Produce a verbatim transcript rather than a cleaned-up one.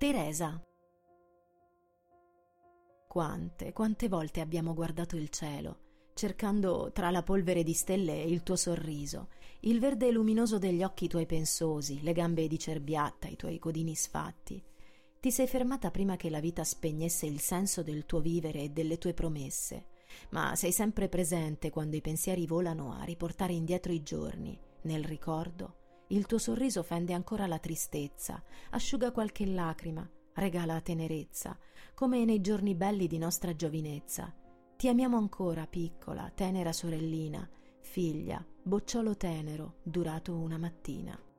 Teresa. Quante, quante volte abbiamo guardato il cielo, cercando tra la polvere di stelle il tuo sorriso, il verde luminoso degli occhi tuoi pensosi, le gambe di cerbiatta, i tuoi codini sfatti. Ti sei fermata prima che la vita spegnesse il senso del tuo vivere e delle tue promesse, ma sei sempre presente quando i pensieri volano a riportare indietro i giorni. Nel ricordo, il tuo sorriso fende ancora la tristezza, asciuga qualche lacrima, regala tenerezza, come nei giorni belli di nostra giovinezza. Ti amiamo ancora, piccola, tenera sorellina, figlia, bocciolo tenero, durato una mattina.